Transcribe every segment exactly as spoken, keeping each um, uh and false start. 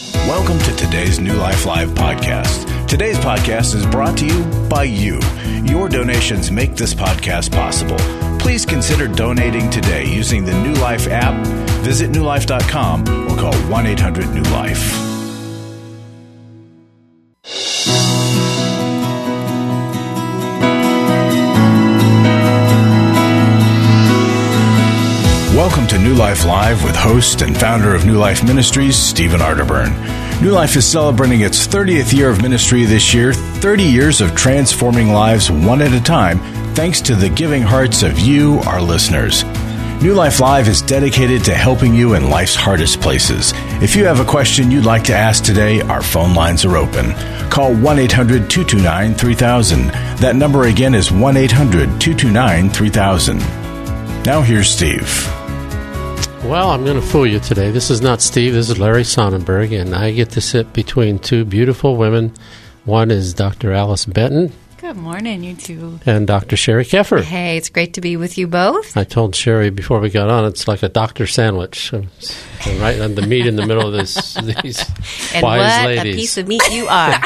Welcome to today's New Life Live podcast. Today's podcast is brought to you by you. Your donations make this podcast possible. Please consider donating today using the New Life app. Visit new life dot com or call one eight hundred new life. Welcome to New Life Live with host and founder of New Life Ministries, Stephen Arterburn. New Life is celebrating its thirtieth year of ministry this year, thirty years of transforming lives one at a time, thanks to the giving hearts of you, our listeners. New Life Live is dedicated to helping you in life's hardest places. If you have a question you'd like to ask today, our phone lines are open. Call one eight hundred two two nine three thousand. That number again is one eight hundred two two nine three thousand. Now here's Steve. Well, I'm going to fool you today. This is not Steve. This is Larry Sonnenberg, and I get to sit between two beautiful women. One is Doctor Alice Benton. Good morning, you two. And Doctor Sherry Keffer. Hey, it's great to be with you both. I told Sherry before we got on, it's like a doctor sandwich. I'm right on the meat in the middle of this, these and wise what ladies. A piece of meat you are.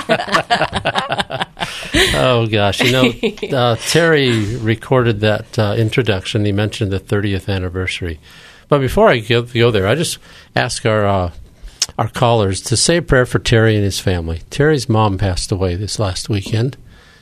Oh, gosh. You know, uh, Terry recorded that uh, introduction. He mentioned the thirtieth anniversary. But before I go, go there, I just ask our uh, our callers to say a prayer for Terry and his family. Terry's mom passed away this last weekend,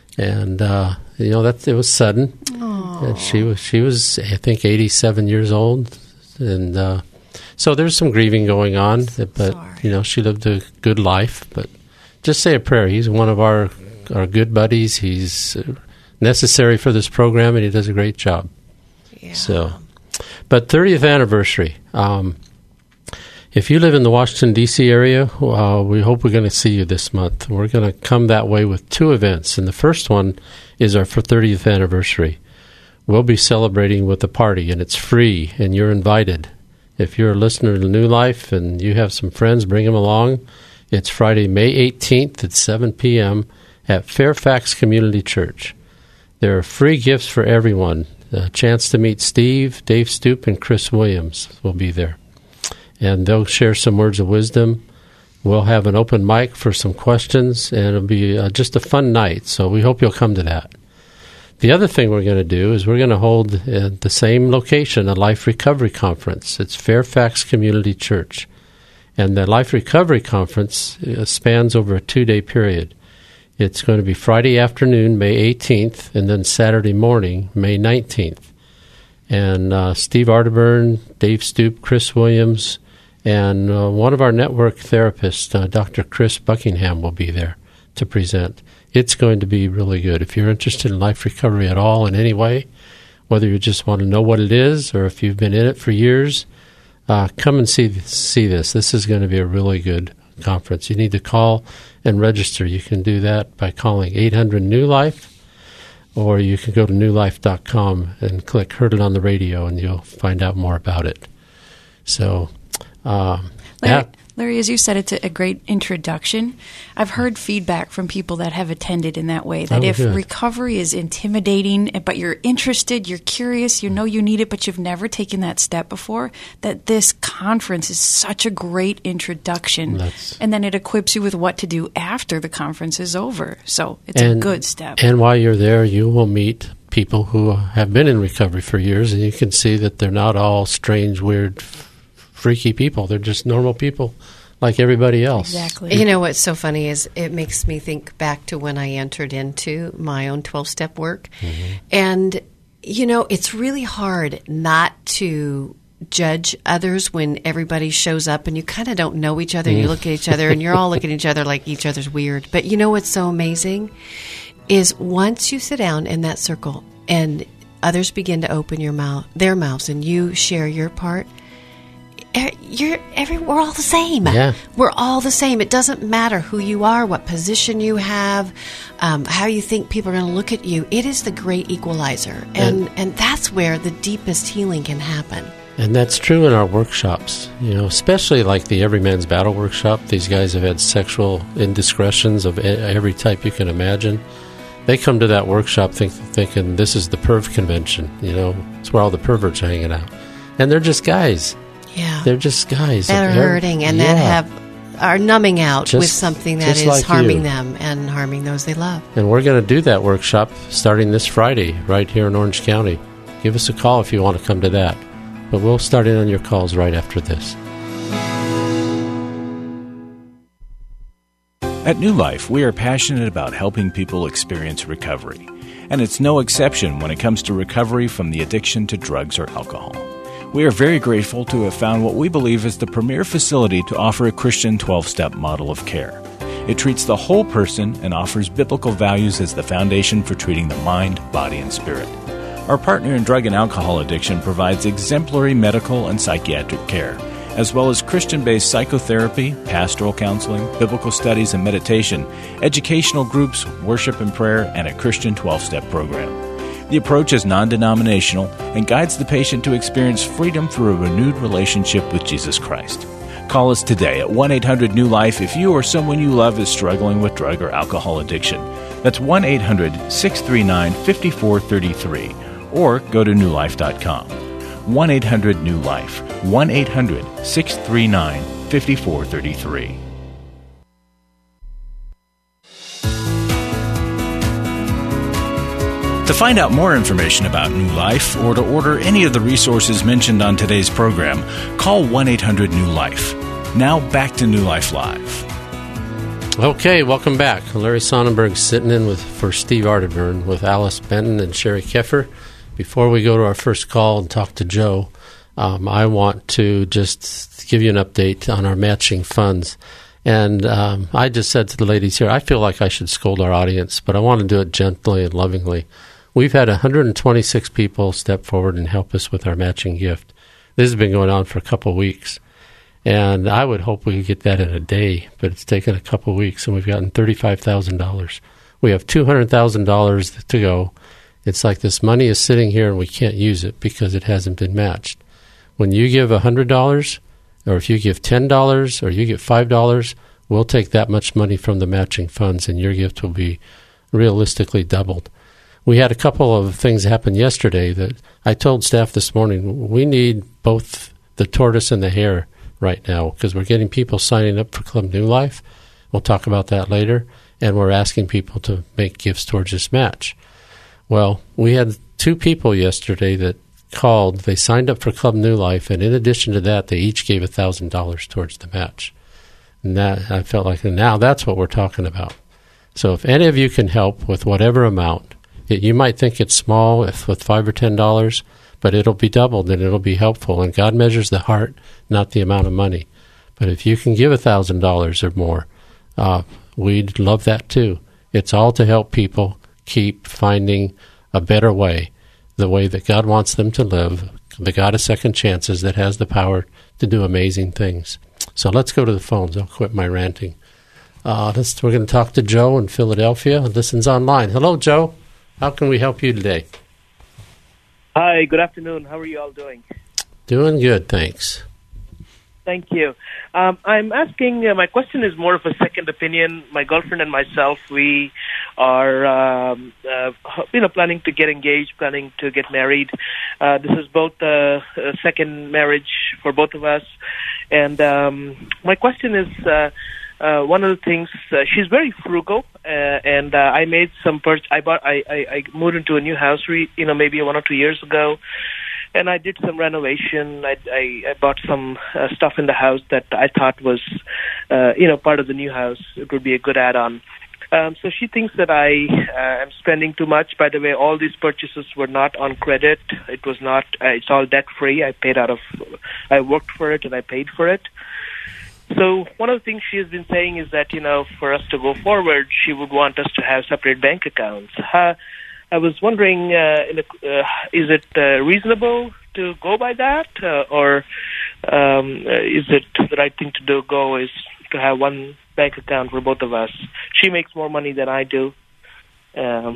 and uh, you know that it was sudden. Aww. And she was she was I think eighty-seven years old, and uh, so there's some grieving going on. But Sorry. you know she lived a good life. But just say a prayer. He's one of our our good buddies. He's necessary for this program, and he does a great job. Yeah. So. But thirtieth anniversary. Um, if you live in the Washington, D C area, uh, we hope we're going to see you this month. We're going to come that way with two events. And the first one is our thirtieth anniversary. We'll be celebrating with a party, and it's free, and you're invited. If you're a listener to New Life and you have some friends, bring them along. It's Friday, May eighteenth at seven p.m. at Fairfax Community Church. There are free gifts for everyone. A chance to meet Steve, Dave Stoop, and Chris Williams will be there. And they'll share some words of wisdom. We'll have an open mic for some questions, and it'll be uh, just a fun night. So we hope you'll come to that. The other thing we're going to do is we're going to hold at the same location a Life Recovery Conference. It's Fairfax Community Church. And the Life Recovery Conference uh, spans over a two-day period. It's going to be Friday afternoon, May eighteenth, and then Saturday morning, May nineteenth. And uh, Steve Arterburn, Dave Stoop, Chris Williams, and uh, one of our network therapists, uh, Doctor Chris Buckingham, will be there to present. It's going to be really good. If you're interested in life recovery at all in any way, whether you just want to know what it is or if you've been in it for years, uh, come and see see this. This is going to be a really good conference. You need to call and register. You can do that by calling eight hundred new life, or you can go to new life dot com and click Heard It on the Radio, and you'll find out more about it. So, um, Larry, yeah. Larry, as you said, it's a, a great introduction. I've heard feedback from people that have attended in that way, that Oh, if good. recovery is intimidating, but you're interested, you're curious, you know you need it, but you've never taken that step before, that this conference is such a great introduction. That's- and then it equips you with what to do after the conference is over. So it's And- a good step. And while you're there, you will meet people who have been in recovery for years, and you can see that they're not all strange, weird, f- freaky people. They're just normal people like everybody else. Exactly. You know what's so funny is it makes me think back to when I entered into my own twelve-step work. Mm-hmm. And, you know, it's really hard not to judge others when everybody shows up and you kind of don't know each other. Mm. You look at each other and you're all looking at each other like each other's weird. But you know what's so amazing is once you sit down in that circle and others begin to open your mouth, their mouths, and you share your part, you're every we're all the same. Yeah. We're all the same. It doesn't matter who you are, what position you have, um, how you think people are going to look at you. It is the great equalizer, and, and and that's where the deepest healing can happen. And that's true in our workshops, you know, especially like the Every Man's Battle workshop. These guys have had sexual indiscretions of every type you can imagine. They come to that workshop think, thinking this is the perv convention, you know, it's where all the perverts are hanging out. And they're just guys. Yeah. They're just guys. That are They're, hurting and yeah. that have are numbing out Just- with something that just is like harming you. them and harming those they love. And we're going to do that workshop starting this Friday right here in Orange County. Give us a call if you want to come to that. But we'll start in on your calls right after this. At New Life, we are passionate about helping people experience recovery. And it's no exception when it comes to recovery from the addiction to drugs or alcohol. We are very grateful to have found what we believe is the premier facility to offer a Christian twelve-step model of care. It treats the whole person and offers biblical values as the foundation for treating the mind, body, and spirit. Our partner in drug and alcohol addiction provides exemplary medical and psychiatric care, as well as Christian-based psychotherapy, pastoral counseling, biblical studies and meditation, educational groups, worship and prayer, and a Christian twelve-step program. The approach is non-denominational and guides the patient to experience freedom through a renewed relationship with Jesus Christ. Call us today at one eight hundred new life if you or someone you love is struggling with drug or alcohol addiction. That's one eight hundred six three nine five four three three, or go to new life dot com. one eight hundred new life, one eight hundred six three nine five four three three. To find out more information about New Life or to order any of the resources mentioned on today's program, call one eight hundred new life. Now back to New Life Live. Okay, welcome back. Larry Sonnenberg sitting in with for Steve Arterburn with Alice Benton and Sherry Keffer. Before we go to our first call and talk to Joe, um, I want to just give you an update on our matching funds. And um, I just said to the ladies here, I feel like I should scold our audience, but I want to do it gently and lovingly. We've had one hundred twenty-six people step forward and help us with our matching gift. This has been going on for a couple of weeks. And I would hope we could get that in a day, but it's taken a couple of weeks, and we've gotten thirty-five thousand dollars. We have two hundred thousand dollars to go. It's like this money is sitting here, and we can't use it because it hasn't been matched. When you give one hundred dollars, or if you give ten dollars, or you give five dollars, we'll take that much money from the matching funds, and your gift will be realistically doubled. We had a couple of things happen yesterday that I told staff this morning, we need both the tortoise and the hare right now because we're getting people signing up for Club New Life. We'll talk about that later. And we're asking people to make gifts towards this match. Well, we had two people yesterday that called. They signed up for Club New Life, and in addition to that, they each gave one thousand dollars towards the match. And that, I felt like now that's what we're talking about. So if any of you can help with whatever amount, it, you might think it's small if with five or ten dollars, but it'll be doubled and it'll be helpful. And God measures the heart, not the amount of money. But if you can give one thousand dollars or more, uh, we'd love that too. It's all to help people keep finding a better way, the way that God wants them to live, the God of second chances that has the power to do amazing things. So let's go to the phones. I'll quit my ranting. Uh, let's, we're going to talk to Joe in Philadelphia. Listens online. Hello, Joe. How can we help you today? Hi, good afternoon. How are you all doing? Doing good, thanks. Thank you. Um, I'm asking, uh, my question is more of a second opinion. My girlfriend and myself, we are, um, uh, you know, planning to get engaged, planning to get married. Uh, this is both a, a second marriage for both of us. And um, my question is, uh, uh, one of the things, uh, she's very frugal, uh, and uh, I made some purchase. I bought, I, I, I moved into a new house, re- you know, maybe one or two years ago. And I did some renovation. I, I, I bought some uh, stuff in the house that I thought was, uh, you know, part of the new house. It would be a good add-on. Um, so she thinks that I uh, am spending too much. By the way, all these purchases were not on credit. It was not. Uh, it's all debt-free. I paid out of. I worked for it and I paid for it. So one of the things she has been saying is that, you know, for us to go forward, she would want us to have separate bank accounts. Uh, I was wondering, uh, in a, uh, is it uh, reasonable to go by that, uh, or um, uh, is it the right thing to do? Go is to have one bank account for both of us. She makes more money than I do. Um,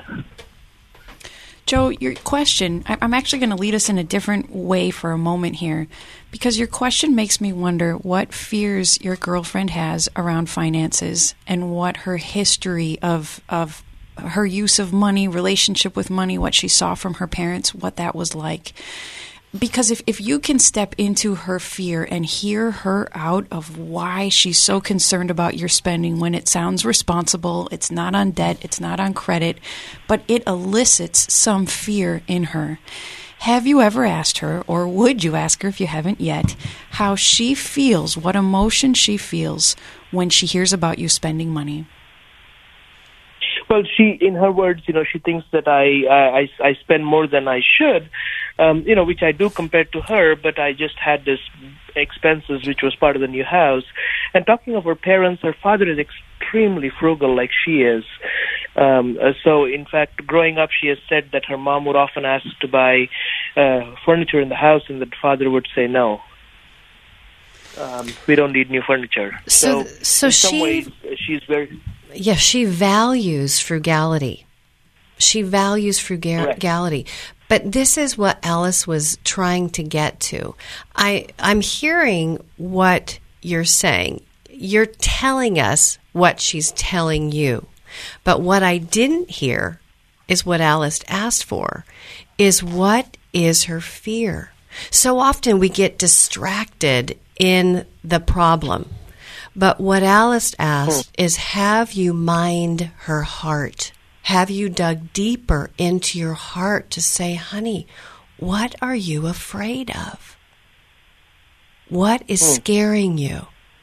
Joe, your question, I'm actually going to lead us in a different way for a moment here, because your question makes me wonder what fears your girlfriend has around finances and what her history of of her use of money, relationship with money, what she saw from her parents, what that was like. Because if, if you can step into her fear and hear her out of why she's so concerned about your spending when it sounds responsible, it's not on debt, it's not on credit, but it elicits some fear in her. Have you ever asked her, or would you ask her if you haven't yet, how she feels, what emotion she feels when she hears about you spending money? Well, she, in her words, you know, she thinks that I I, I spend more than I should, um, you know, which I do compared to her, but I just had this expenses, which was part of the new house. And talking of her parents, her father is extremely frugal like she is. Um, uh, so, in fact, growing up, she has said that her mom would often ask to buy uh, furniture in the house, and the father would say no. Um, we don't need new furniture. So, so, so in she, some ways, she's very... Yeah, she values frugality. She values frugality. Right. But this is what Alice was trying to get to. I, I'm hearing what you're saying. You're telling us what she's telling you. But what I didn't hear is what Alice asked for, is what is her fear? So often we get distracted in the problem. But what Alice asked is, have you mined her heart? Have you dug deeper into your heart to say, honey, what are you afraid of? What is scaring you?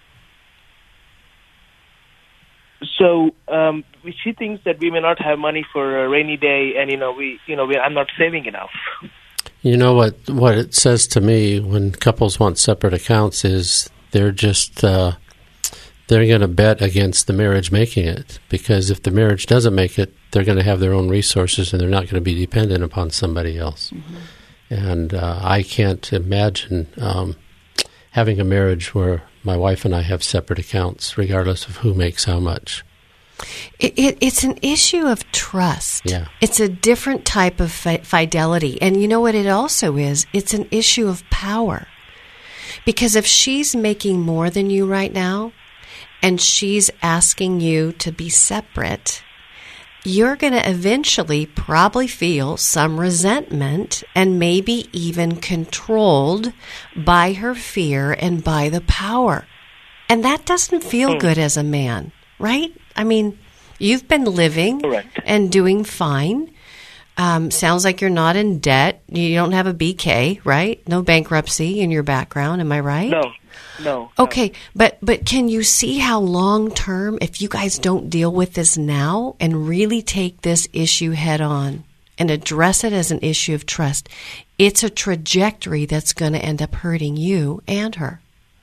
So um, she thinks that we may not have money for a rainy day, and you know, we, you know, we, I'm not saving enough. You know what? What it says to me when couples want separate accounts is they're just uh, they're going to bet against the marriage making it, because if the marriage doesn't make it, they're going to have their own resources and they're not going to be dependent upon somebody else. Mm-hmm. And uh, I can't imagine um, having a marriage where my wife and I have separate accounts, regardless of who makes how much. It, it, it's an issue of trust. Yeah. It's a different type of fi- fidelity. And you know what it also is? It's an issue of power. Because if she's making more than you right now, and she's asking you to be separate, you're going to eventually probably feel some resentment and maybe even controlled by her fear and by the power. And that doesn't feel good as a man, right? I mean, you've been living Correct. And doing fine. Um, sounds like you're not in debt. You don't have a B K, right? No bankruptcy in your background. Am I right? No, no. Okay, but but can you see how long term, if you guys don't deal with this now and really take this issue head on and address it as an issue of trust, it's a trajectory that's going to end up hurting you and her.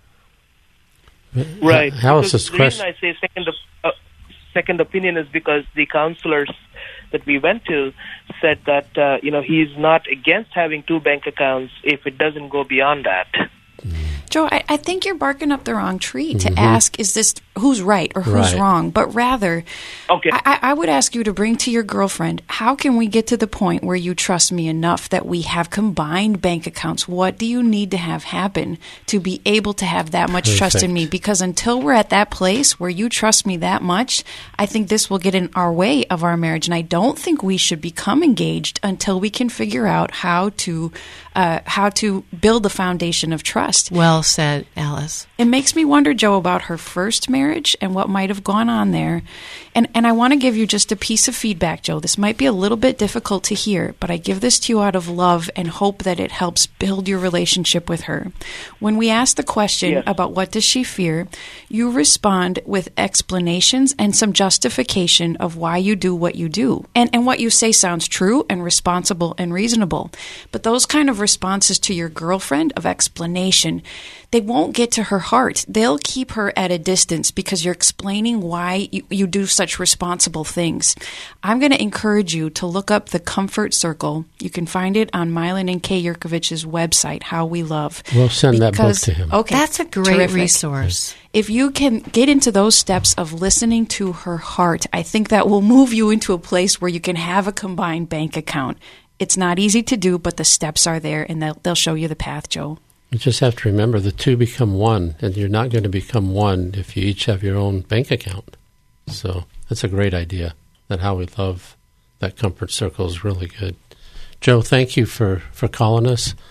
Right. Alice's the question. reason I say second, uh, second opinion is because the counselors that we went to said that uh, you know he's not against having two bank accounts if it doesn't go beyond that. Joe, I, I think you're barking up the wrong tree to Mm-hmm. ask, is this who's right or who's Right. wrong? But rather, Okay. I, I would ask you to bring to your girlfriend, how can we get to the point where you trust me enough that we have combined bank accounts? What do you need to have happen to be able to have that much trust in Perfect. me? Because until we're at that place where you trust me that much, I think this will get in our way of our marriage. And I don't think we should become engaged until we can figure out how to uh, how to build the foundation of trust. Well said, Alice. It makes me wonder, Joe, about her first marriage and what might have gone on there. And and I want to give you just a piece of feedback, Joe. This might be a little bit difficult to hear, but I give this to you out of love and hope that it helps build your relationship with her. When we ask the question Yes. about what does she fear, you respond with explanations and some justification of why you do what you do. And and what you say sounds true and responsible and reasonable. But those kind of responses to your girlfriend of explanation, they won't get to her heart. They'll keep her at a distance because you're explaining why you, you do such responsible things. I'm going to encourage you to look up the Comfort Circle. You can find it on Mylan and Kay Yurkovich's website, How We Love. We'll send that book Because- to him. Okay, That's a great terrific. resource. If you can get into those steps of listening to her heart, I think that will move you into a place where you can have a combined bank account. It's not easy to do, but the steps are there, and they'll, they'll show you the path, Joe. You just have to remember the two become one, and you're not going to become one if you each have your own bank account. So that's a great idea. That How We Love, that Comfort Circle is really good. Joe, thank you for, for calling us.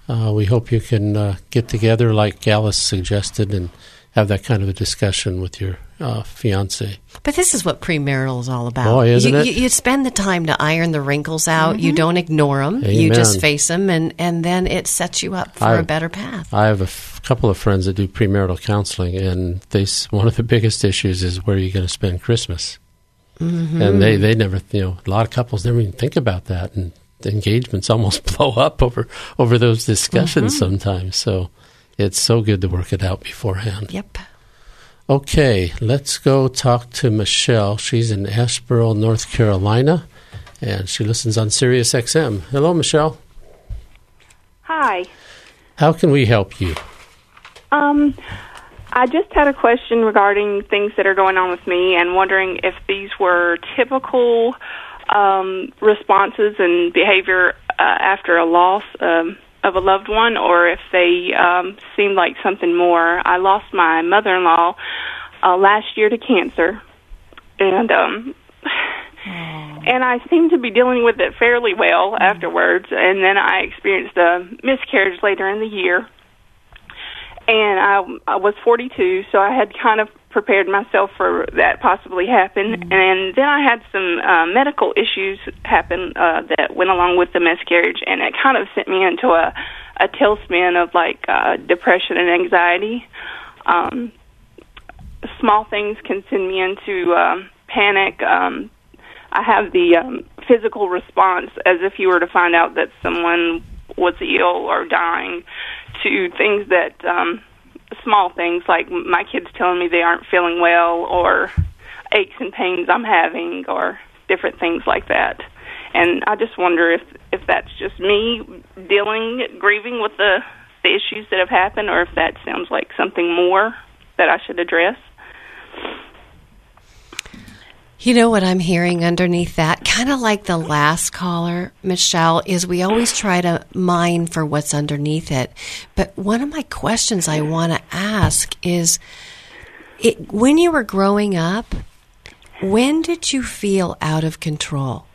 uh, we hope you can uh, get together like Alice suggested and have that kind of a discussion with your uh, fiance. But this is what premarital is all about. Boy, isn't you, it? You, you spend the time to iron the wrinkles out. Mm-hmm. You don't ignore them. Amen. You just face them, and, and then it sets you up for I, a better path. I have a f- couple of friends that do premarital counseling, and they s- one of the biggest issues is where you're going to spend Christmas. Mm-hmm. And they, they never, you know, a lot of couples never even think about that, and the engagements almost blow up over, over those discussions mm-hmm. sometimes. So it's so good to work it out beforehand. Yep. Okay, let's go talk to Michelle. She's in Asheboro, North Carolina, and she listens on Sirius X M. Hello, Michelle. Hi. How can we help you? Um, I just had a question regarding things that are going on with me and wondering if these were typical um, responses and behavior uh, after a loss um, of a loved one, or if they um, seem like something more. I lost my mother-in-law uh, last year to cancer, and um, and I seem to be dealing with it fairly well mm. afterwards. And then I experienced a miscarriage later in the year, and I, I was forty-two, so I had kind of prepared myself for that possibly happen. Mm. And then I had some uh, medical issues happen uh, that went along with the miscarriage, and it kind of sent me into a, a tailspin of like uh, depression and anxiety. Um, small things can send me into um, panic. Um, I have the um, physical response as if you were to find out that someone was ill or dying, to things that um, small things like my kids telling me they aren't feeling well, or aches and pains I'm having, or different things like that. And I just wonder if, if that's just me dealing, grieving with the, the issues that have happened, or if that sounds like something more that I should address. You know what I'm hearing underneath that? Kind of like the last caller, Michelle, is we always try to mine for what's underneath it. But one of my questions I want to ask is, it, when you were growing up, when did you feel out of control?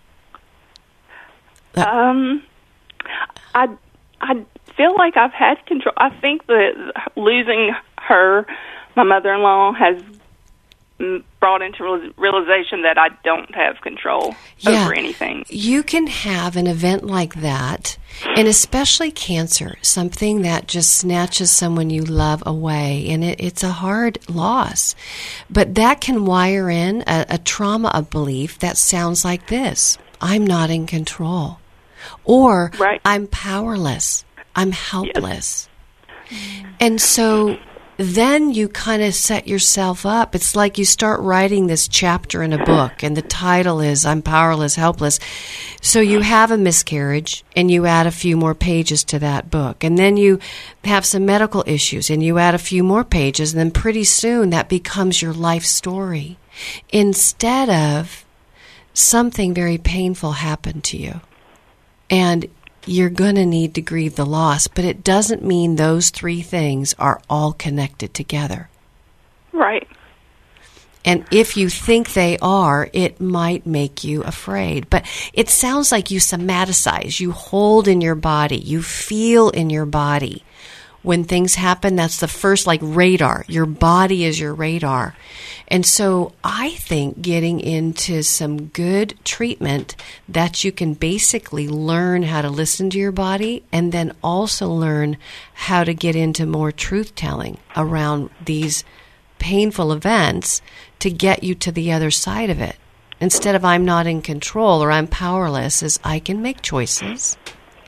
Um, I, I feel like I've had control. I think that losing her, my mother-in-law, has brought into realization that I don't have control yeah, over anything. You can have an event like that, and especially cancer, something that just snatches someone you love away, and it, it's a hard loss. But that can wire in a, a trauma of belief that sounds like this: I'm not in control, or right. I'm powerless, I'm helpless. Yes. And so then you kind of set yourself up. It's like you start writing this chapter in a book, and the title is I'm Powerless, Helpless. So you have a miscarriage, and you add a few more pages to that book. And then you have some medical issues, and you add a few more pages, and then pretty soon that becomes your life story. Instead of something very painful happened to you. And you're going to need to grieve the loss, but it doesn't mean those three things are all connected together. Right. And if you think they are, it might make you afraid. But it sounds like you somaticize, you hold in your body, you feel in your body. When things happen, that's the first, like radar. Your body is your radar. And so I think getting into some good treatment that you can basically learn how to listen to your body, and then also learn how to get into more truth-telling around these painful events to get you to the other side of it. Instead of I'm not in control or I'm powerless, is I can make choices.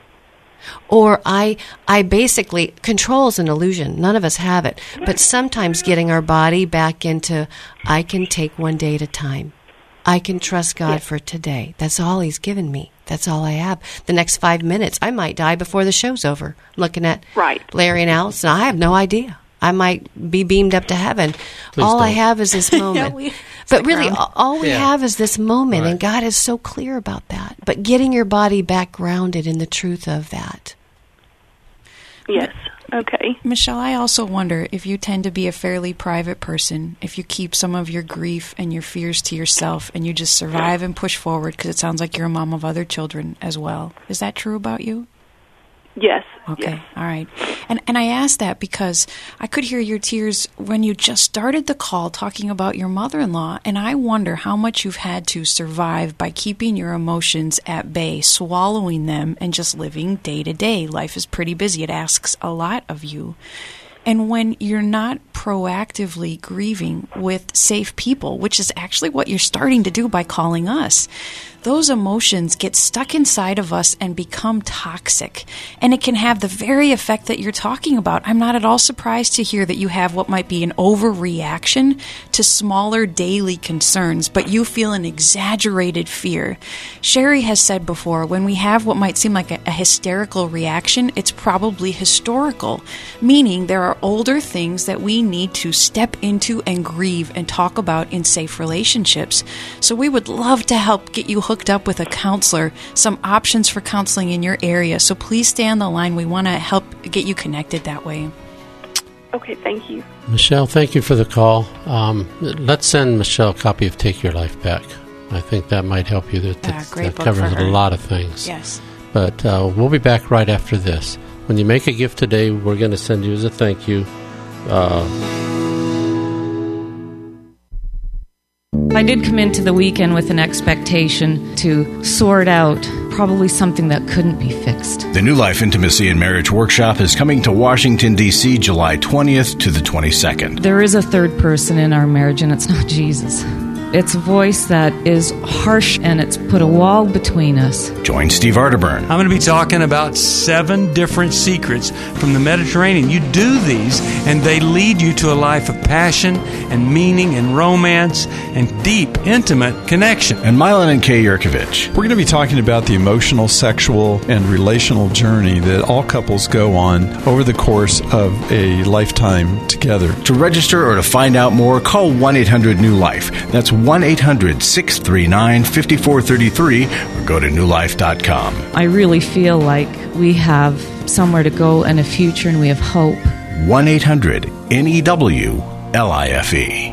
Or I I basically, control is an illusion. None of us have it. But sometimes getting our body back into, I can take one day at a time. I can trust God yeah. for today. That's all He's given me. That's all I have. The next five minutes, I might die before the show's over. I'm looking at right. Larry and Allison. I have no idea. I might be beamed up to heaven. Please all don't. I have is this moment. yeah, we, but really, all, all we yeah. have is this moment, right. and God is so clear about that. But getting your body back grounded in the truth of that. Yes. Okay. Michelle, I also wonder if you tend to be a fairly private person, if you keep some of your grief and your fears to yourself and you just survive and push forward, because it sounds like you're a mom of other children as well. Is that true about you? Yes. Okay, yes. all right. And and I asked that because I could hear your tears when you just started the call talking about your mother-in-law, and I wonder how much you've had to survive by keeping your emotions at bay, swallowing them, and just living day to day. Life is pretty busy. It asks a lot of you. And when you're not proactively grieving with safe people, which is actually what you're starting to do by calling us, those emotions get stuck inside of us and become toxic. And it can have the very effect that you're talking about. I'm not at all surprised to hear that you have what might be an overreaction to smaller daily concerns, but you feel an exaggerated fear. Sherry has said before, when we have what might seem like a, a hysterical reaction, it's probably historical, meaning there are older things that we need to step into and grieve and talk about in safe relationships. So we would love to help get you hooked up with a counselor, some options for counseling in your area. So please stay on the line. We want to help get you connected that way. Okay, thank you. Michelle, thank you for the call. Um, let's send Michelle a copy of Take Your Life Back. I think that might help you. That, Yeah, great that book covers for her. a lot of things. Yes. But uh, we'll be back right after this. When you make a gift today, we're going to send you as a thank you. Uh, I did come into the weekend with an expectation to sort out probably something that couldn't be fixed. The New Life Intimacy and Marriage Workshop is coming to Washington, D C, July twentieth to the twenty-second. There is a third person in our marriage, and it's not Jesus. It's a voice that is harsh, and it's put a wall between us. Join Steve Arterburn. I'm going to be talking about seven different secrets from the Mediterranean. You do these, and they lead you to a life of passion and meaning and romance and deep, intimate connection. And Milan and Kay Yurkovich. We're going to be talking about the emotional, sexual, and relational journey that all couples go on over the course of a lifetime together. To register or to find out more, call one eight hundred new life. That's one eight hundred six three nine five four three three or go to new life dot com. I really feel like we have somewhere to go and a future, and we have hope. one eight hundred N E W L I F E.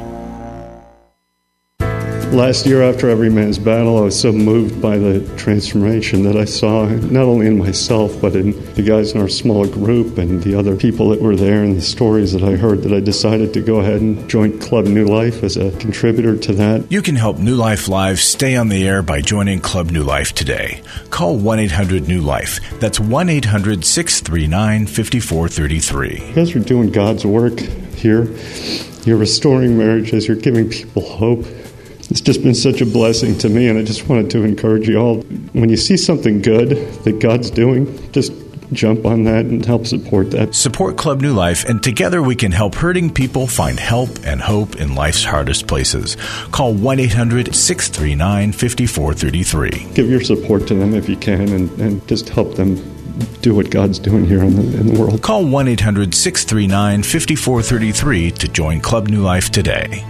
Last year, after Every Man's Battle, I was so moved by the transformation that I saw, not only in myself, but in the guys in our small group and the other people that were there and the stories that I heard, that I decided to go ahead and join Club New Life as a contributor to that. You can help New Life Live stay on the air by joining Club New Life today. Call one eight hundred new life. That's one eight hundred six three nine five four three three. You guys are doing God's work here. You're restoring marriages. You're giving people hope. It's just been such a blessing to me, and I just wanted to encourage you all. When you see something good that God's doing, just jump on that and help support that. Support Club New Life, and together we can help hurting people find help and hope in life's hardest places. Call one eight hundred six three nine five four three three. Give your support to them if you can, and, and just help them do what God's doing here in the, in the world. Call one eight hundred six three nine five four three three to join Club New Life today.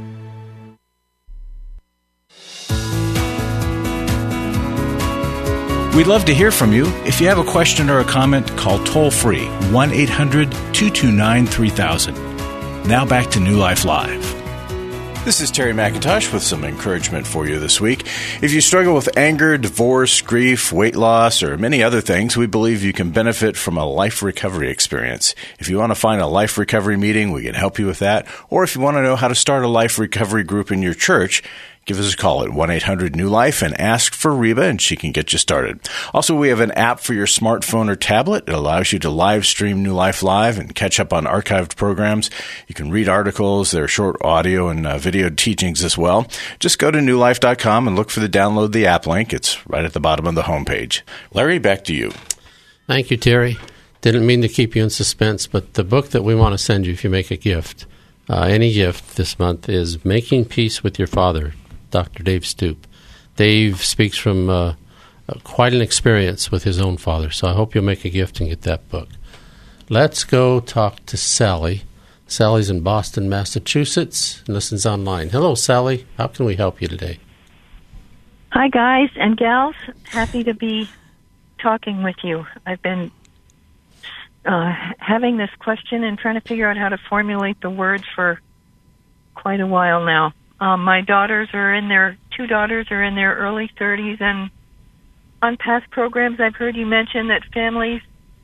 We'd love to hear from you. If you have a question or a comment, call toll-free one eight hundred two two nine three thousand. Now back to New Life Live. This is Terry McIntosh with some encouragement for you this week. If you struggle with anger, divorce, grief, weight loss, or many other things, we believe you can benefit from a life recovery experience. If you want to find a life recovery meeting, we can help you with that. Or if you want to know how to start a life recovery group in your church, give us a call at one eight hundred new life and ask for Reba, and she can get you started. Also, we have an app for your smartphone or tablet. It allows you to live stream New Life Live and catch up on archived programs. You can read articles. There are short audio and uh, video teachings as well. Just go to new life dot com and look for the download the app link. It's right at the bottom of the homepage. Larry, back to you. Thank you, Terry. Didn't mean to keep you in suspense, but the book that we want to send you if you make a gift, uh, any gift this month, is Making Peace with Your Father, Doctor Dave Stoop. Dave speaks from uh, uh, quite an experience with his own father, so I hope you'll make a gift and get that book. Let's go talk to Sally. Sally's in Boston, Massachusetts, and listens online. Hello, Sally. How can we help you today? Hi, guys and gals. Happy to be talking with you. I've been uh, having this question and trying to figure out how to formulate the words for quite a while now. Um, my daughters are in their, two daughters are in their early thirties, and on past programs I've heard you mention that families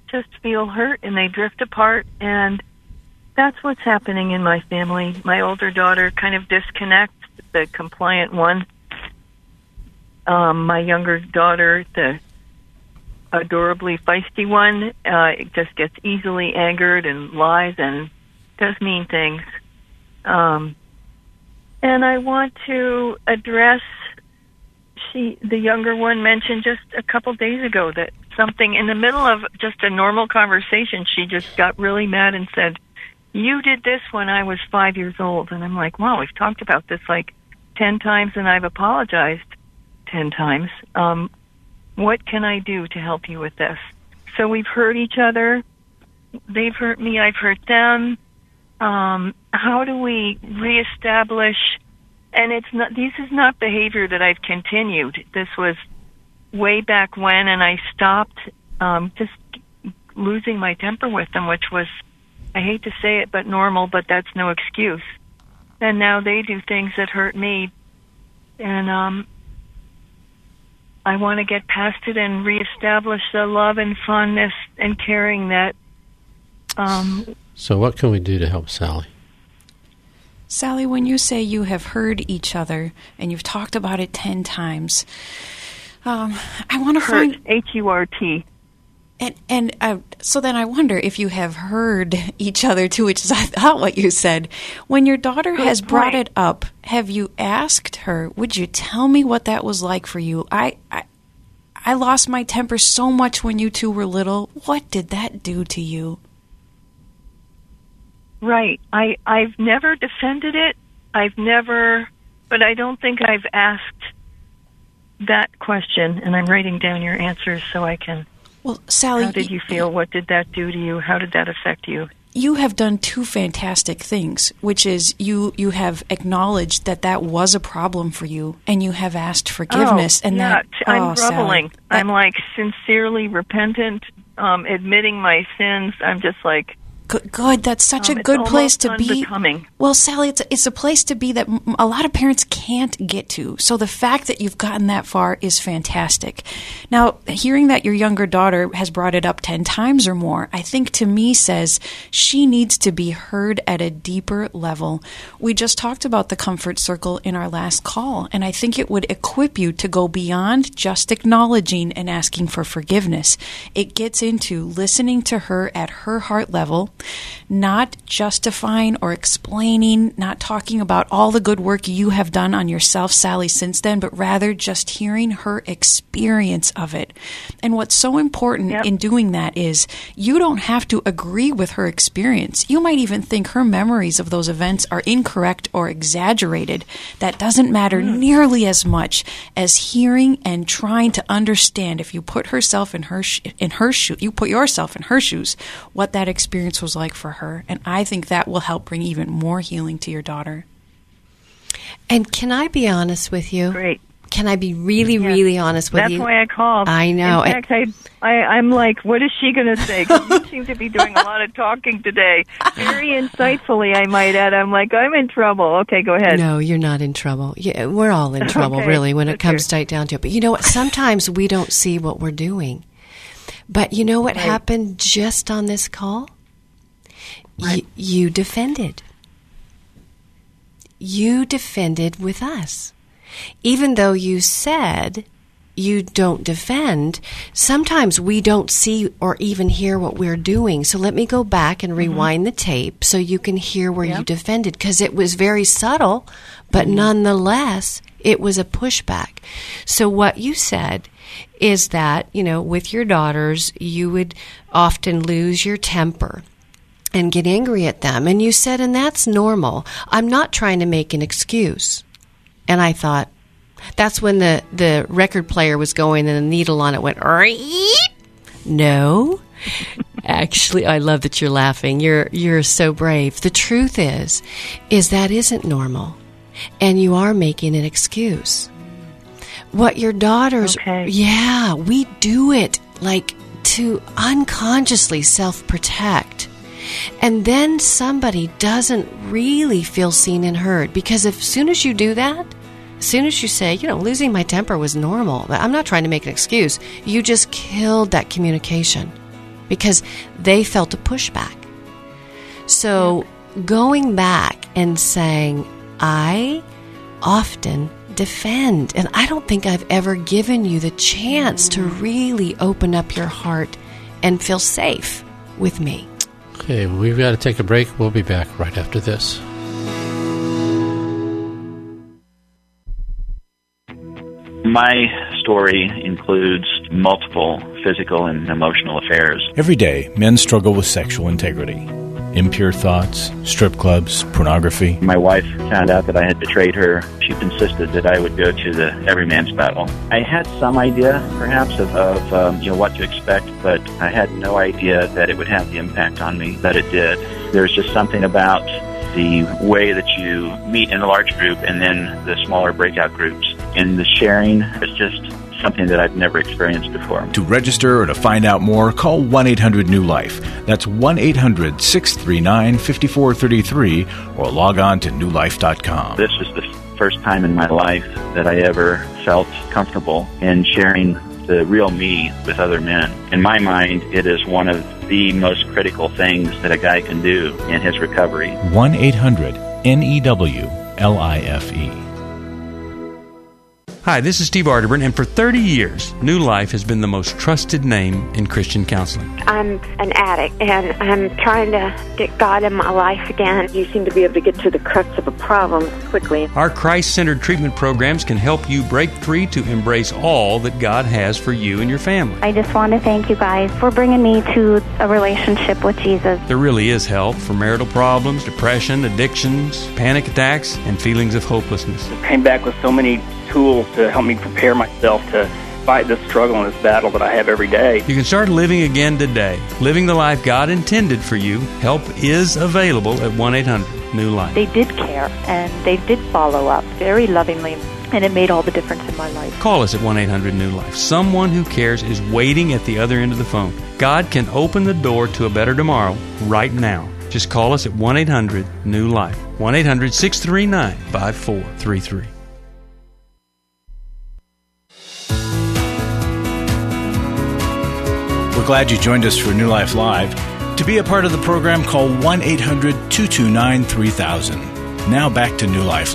just feel hurt and they drift apart, and that's what's happening in my family. My older daughter kind of disconnects, the compliant one. Um, my younger daughter, the adorably feisty one, uh, just gets easily angered and lies and does mean things. Um, and I want to address, she, the younger one mentioned just a couple days ago that something in the middle of just a normal conversation, she just got really mad and said, "You did this when I was five years old." And I'm like, wow, we've talked about this like ten times and I've apologized ten times. Um, what can I do to help you with this? So we've hurt each other. They've hurt me. I've hurt them. Um, how do we reestablish? And it's not, this is not behavior that I've continued. This was way back when, and I stopped um, just losing my temper with them, which was, I hate to say it, but normal, but that's no excuse. And now they do things that hurt me, and um, I want to get past it and reestablish the love and fondness and caring that. Um, so what can we do to help Sally? Sally, when you say you have heard each other and you've talked about it ten times, um, I want to find... H U R T. And and uh, so then I wonder if you have heard each other too, which is I thought what you said. When your daughter Good has point. brought it up, have you asked her, would you tell me what that was like for you? I, I I lost my temper so much when you two were little. What did that do to you? Right. I, I've never defended it. I've never, but I don't think I've asked that question, and I'm writing down your answers so I can... Well, Sally... How did you feel? What did that do to you? How did that affect you? You have done two fantastic things, which is you, you have acknowledged that that was a problem for you, and you have asked forgiveness. Oh, and yeah, that, I'm oh, groveling. Sally, I'm like sincerely repentant, um, admitting my sins. I'm just like... Good, good. That's such um, a good it's place to be. Unbecoming. Well, Sally, it's a, it's a place to be that m- a lot of parents can't get to. So the fact that you've gotten that far is fantastic. Now, hearing that your younger daughter has brought it up ten times or more, I think to me says she needs to be heard at a deeper level. We just talked about the comfort circle in our last call, and I think it would equip you to go beyond just acknowledging and asking for forgiveness. It gets into listening to her at her heart level, not justifying or explaining, not talking about all the good work you have done on yourself, Sally, since then, but rather just hearing her experience of it. And what's so important Yep. in doing that is you don't have to agree with her experience. You might even think her memories of those events are incorrect or exaggerated. That doesn't matter mm. nearly as much as hearing and trying to understand, if you put herself in her sh- in her shoe, you put yourself in her shoes, what that experience was like for her. And I think that will help bring even more healing to your daughter. And can I be honest with you? Great. Can I be really, Yes. really honest with That's you? why I called. I know. In fact, I, I, I'm like, what is she going to say? 'Cause you seem to be doing a lot of talking today. Very insightfully, I might add. I'm like, I'm in trouble. Okay, go ahead. No, you're not in trouble. Yeah, we're all in trouble, Okay, really, when it that's comes fair. right down to it. But you know what? Sometimes we don't see what we're doing. But you know what Right. happened just on this call? Y- you defended. You defended with us. Even though you said you don't defend, sometimes we don't see or even hear what we're doing. So let me go back and rewind the tape so you can hear where you Yep. defended, because it was very subtle, but nonetheless, it was a pushback. So what you said is that, you know, with your daughters, you would often lose your temper and get angry at them. And you said, and that's normal. I'm not trying to make an excuse. And I thought, that's when the, the record player was going and the needle on it went, "Reep." No. Actually, I love that you're laughing. You're you're so brave. The truth is, is that isn't normal. And you are making an excuse. What your daughters, Okay. yeah, we do it like to unconsciously self-protect. And then somebody doesn't really feel seen and heard, because if, as soon as you do that, as soon as you say, you know, losing my temper was normal, I'm not trying to make an excuse, you just killed that communication. because they felt a pushback. So going back and saying, I often defend, and I don't think I've ever given you the chance to really open up your heart and feel safe with me. Okay, we've got to take a break. We'll be back right after this. My story includes multiple physical and emotional affairs. Every day, men struggle with sexual integrity. Impure thoughts, strip clubs, pornography. My wife found out that I had betrayed her. She insisted that I would go to the every man's battle. I had some idea, perhaps, of, of um, you know what to expect, but I had no idea that it would have the impact on me that it did. There's just something about the way that you meet in a large group and then the smaller breakout groups. And the sharing is just something that I've never experienced before. To register or to find out more, call one eight hundred new life. That's one eight hundred six three nine five four three three or log on to new life dot com. This was the first time in my life that I ever felt comfortable in sharing the real me with other men. In my mind, it is one of the most critical things that a guy can do in his recovery. one eight hundred N E W L I F E. Hi, this is Steve Arterburn, and for thirty years, New Life has been the most trusted name in Christian counseling. I'm an addict, and I'm trying to get God in my life again. You seem to be able to get to the crux of a problem quickly. Our Christ-centered treatment programs can help you break free to embrace all that God has for you and your family. I just want to thank you guys for bringing me to a relationship with Jesus. There really is help for marital problems, depression, addictions, panic attacks, and feelings of hopelessness. I came back with so many tools to help me prepare myself to fight this struggle and this battle that I have every day. You can start living again today, living the life God intended for you. Help is available at one eight hundred new life. They did care, and they did follow up very lovingly, and it made all the difference in my life. Call us at one eight hundred new life. Someone who cares is waiting at the other end of the phone. God can open the door to a better tomorrow right now. Just call us at one eight hundred new life. one eight hundred six three nine five four three three. We're glad you joined us for New Life Live. To be a part of the program, call one eight hundred two two nine three thousand. Now back to New Life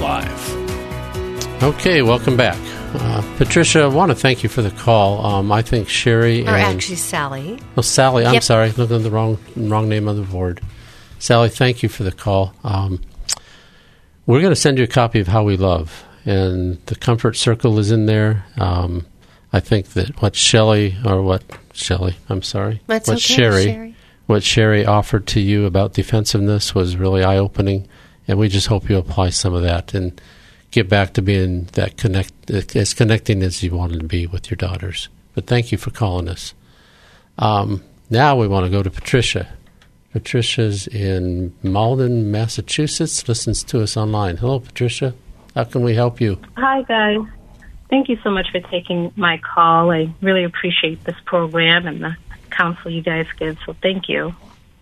Live. Okay, welcome back. Uh, Patricia, I want to thank you for the call. Um, I think Sherry or and... actually Sally. Oh, Sally. I'm yep. sorry. Looking at the wrong wrong name on the board. Sally, thank you for the call. Um, we're going to send you a copy of How We Love, and the Comfort Circle is in there. Um, I think that what Shelley, or what Shelley, I'm sorry, That's what okay, Sherry, Sherry, what Sherry offered to you about defensiveness was really eye-opening, and we just hope you apply some of that and get back to being that connect as connecting as you wanted to be with your daughters. But thank you for calling us. Um, now we want to go to Patricia. Patricia's in Malden, Massachusetts, listens to us online. Hello, Patricia. How can we help you? Hi, guys. Thank you so much for taking my call. I really appreciate this program and the counsel you guys give, so thank you.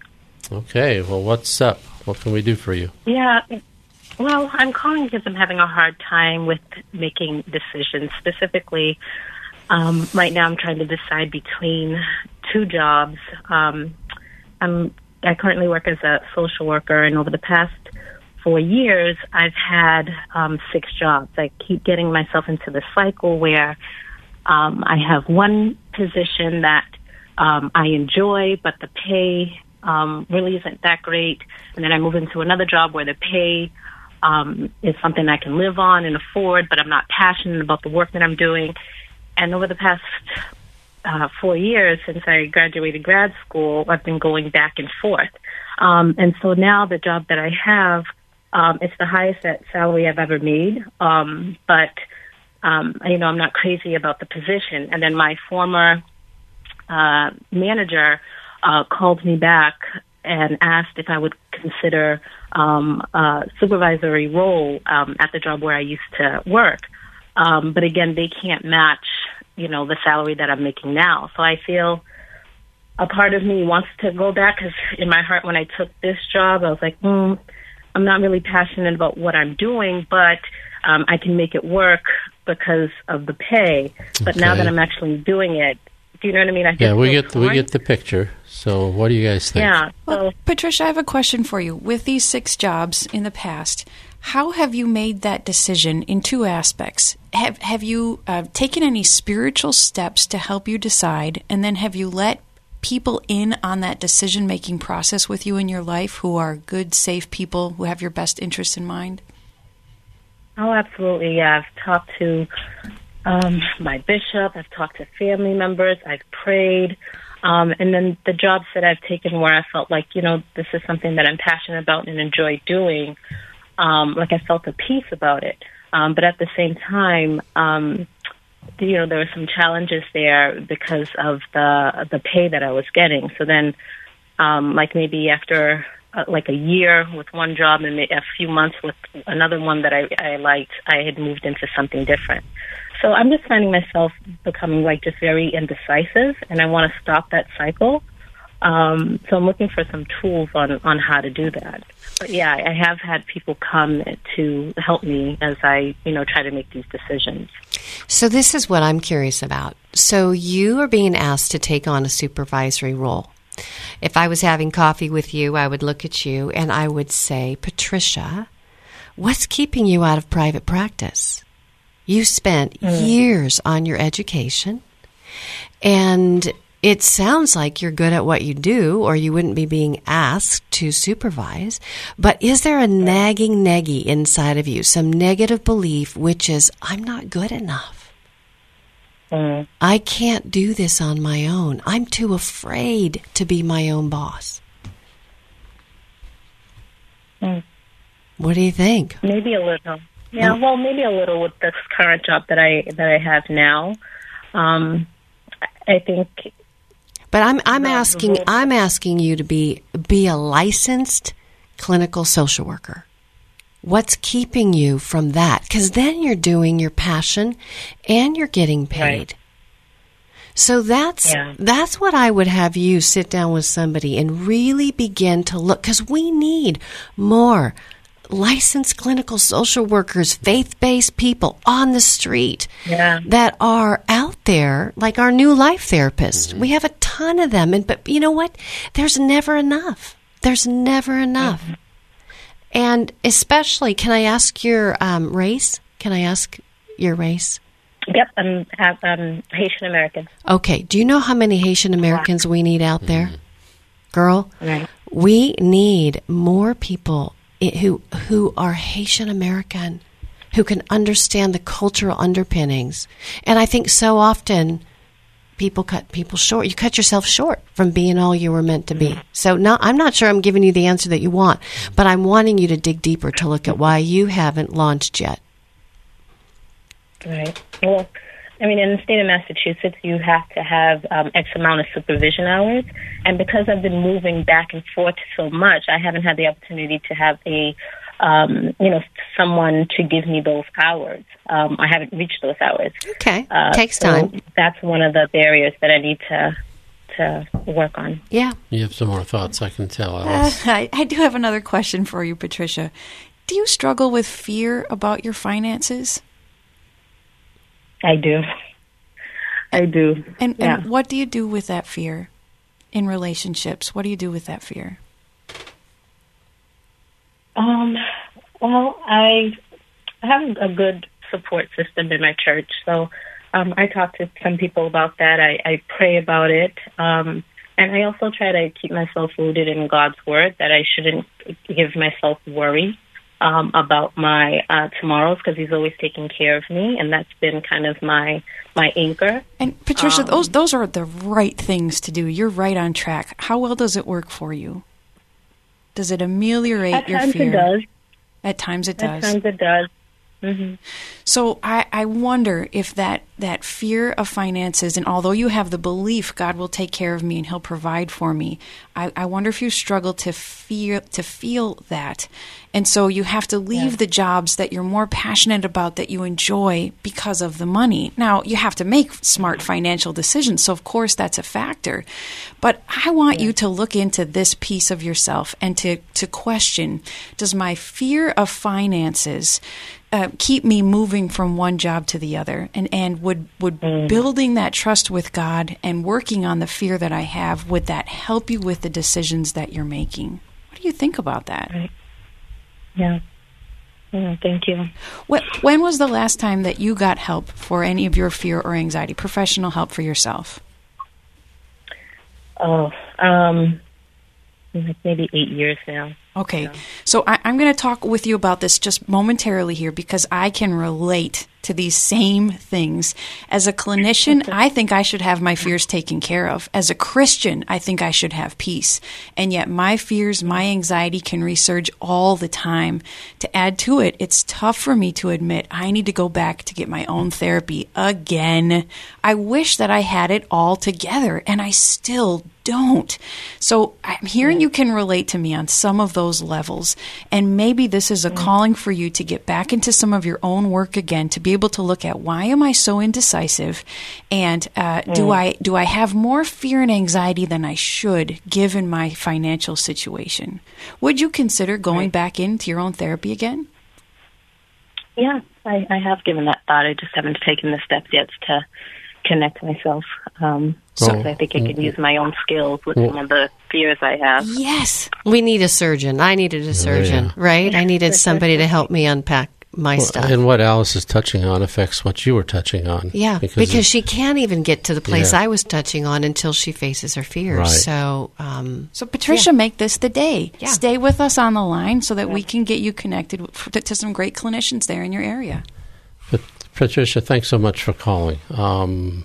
Okay, well, what's up? What can we do for you? Yeah, well, I'm calling because I'm having a hard time with making decisions. Specifically, um, right now I'm trying to decide between two jobs. Um, I'm, I currently work as a social worker, and over the past four years, I've had um, six jobs. I keep getting myself into the cycle where um, I have one position that um, I enjoy, but the pay um, really isn't that great. And then I move into another job where the pay um, is something I can live on and afford, but I'm not passionate about the work that I'm doing. And over the past uh, four years, since I graduated grad school, I've been going back and forth. Um, and so now the job that I have, Um, it's the highest salary I've ever made, um, but, um, you know, I'm not crazy about the position. And then my former uh, manager uh, called me back and asked if I would consider um, a supervisory role um, at the job where I used to work. Um, but again, they can't match, you know, the salary that I'm making now. So I feel a part of me wants to go back, because in my heart when I took this job, I was like, hmm, I'm not really passionate about what I'm doing, but um, I can make it work because of the pay. But Okay. now that I'm actually doing it, Do you know what I mean? I just Yeah, we feel get we torn. get the picture. So, what do you guys think? Yeah. So, Well, Patricia, I have a question for you. With these six jobs in the past, how have you made that decision in two aspects? Have have you uh, taken any spiritual steps to help you decide, and then have you let people in on that decision-making process with you in your life who are good, safe people who have your best interests in mind? oh, absolutely. Yeah, I've talked to um, my bishop. I've talked to family members. I've prayed. Um, and then the jobs that I've taken where I felt like, you know, this is something that I'm passionate about and enjoy doing, um, like I felt a peace about it. Um, but at the same time, um, you know, there were some challenges there because of the the pay that I was getting. So then, um, like maybe after uh, like a year with one job and a few months with another one that I, I liked, I had moved into something different. So I'm just finding myself becoming like just very indecisive, and I want to stop that cycle. Um, so I'm looking for some tools on, on how to do that. But yeah, I have had people come to help me as I, you know, try to make these decisions. So this is what I'm curious about. So you are being asked to take on a supervisory role. If I was having coffee with you, I would look at you and I would say, Patricia, what's keeping you out of private practice? You spent mm. years on your education, and it sounds like you're good at what you do, or you wouldn't be being asked to supervise. But is there a nagging neggy inside of you, some negative belief, which is, I'm not good enough. Mm. I can't do this on my own. I'm too afraid to be my own boss. Mm. What do you think? Maybe a little. Yeah, well, maybe a little with this current job that I that I have now. Um, I think. But I'm I'm asking I'm asking you to be be a licensed clinical social worker. What's keeping you from that? Because then you're doing your passion, and you're getting paid. Right. So that's yeah. that's what I would have you sit down with somebody and really begin to look, because we need more licensed clinical social workers, faith-based people on the street yeah. that are out there, like our New Life therapists. Mm-hmm. We have a ton of them, and but you know what? There's never enough. There's never enough. Mm-hmm. And especially, can I ask your um, race? Can I ask your race? Yep, I'm, I'm Haitian American. Okay. Do you know how many Haitian Americans we need out there? Mm-hmm. Girl, right. We need more people who who are Haitian American, who can understand the cultural underpinnings. And I think so often people cut people short. You cut yourself short from being all you were meant to be. So now, I'm not sure I'm giving you the answer that you want, but I'm wanting you to dig deeper to look at why you haven't launched yet. Right. Well, I mean, in the state of Massachusetts, you have to have um, X amount of supervision hours. And because I've been moving back and forth so much, I haven't had the opportunity to have a, um, you know, someone to give me those hours. Um, I haven't reached those hours. Okay. Uh, Takes so time. That's one of the barriers that I need to to work on. Yeah. You have some more thoughts, I can tell, Uh, Alice. I, I do have another question for you, Patricia. Do you struggle with fear about your finances? I do. I do. And, yeah. and what do you do with that fear in relationships? What do you do with that fear? Um, well, I have a good support system in my church. So um, I talk to some people about that. I, I pray about it. Um, and I also try to keep myself rooted in God's word, that I shouldn't give myself worry Um, about my uh, tomorrows, because he's always taking care of me, and that's been kind of my my anchor. And Patricia, um, those those are the right things to do. You're right on track. How well does it work for you? Does it ameliorate at your times fear? It does. At times it At does. times it does. Mm-hmm. So I, I wonder if that, that fear of finances, and although you have the belief God will take care of me and he'll provide for me, I, I wonder if you struggle to feel to feel that. And so you have to leave yeah. the jobs that you're more passionate about, that you enjoy, because of the money. Now, you have to make smart financial decisions, so of course that's a factor. But I want yeah. you to look into this piece of yourself and to, to question, does my fear of finances Uh, keep me moving from one job to the other? And and would would, would Mm. building that trust with God and working on the fear that I have, would that help you with the decisions that you're making? What do you think about that? Right. Yeah. Yeah, thank you. What, when was the last time that you got help for any of your fear or anxiety, professional help for yourself? Oh, um, like maybe eight years now. Okay, so I, I'm going to talk with you about this just momentarily here because I can relate to these same things. As a clinician, I think I should have my fears taken care of. As a Christian, I think I should have peace. And yet my fears, my anxiety can resurge all the time. To add to it, it's tough for me to admit I need to go back to get my own therapy again. I wish that I had it all together, and I still don't. So I'm hearing you can relate to me on some of those levels, and maybe this is a calling for you to get back into some of your own work again, to be able to look at why am I so indecisive, and uh, do Mm. I do I have more fear and anxiety than I should given my financial situation? Would you consider going back into your own therapy again? Yeah, I, I have given that thought. I just haven't taken the steps yet to connect myself. Um, So- so I think I could use my own skills with some of the fears I have. Yes. We need a surgeon. I needed a surgeon, yeah. right? I needed somebody to help me unpack my Well, stuff. And what Alice is touching on affects what you were touching on. Yeah, because, it- she can't even get to the place Yeah. I was touching on until she faces her fears. Right. So, um, So, Patricia, make this the day. Yeah. Stay with us on the line so that we can get you connected with, to, to some great clinicians there in your area. But Patricia, thanks so much for calling. Um,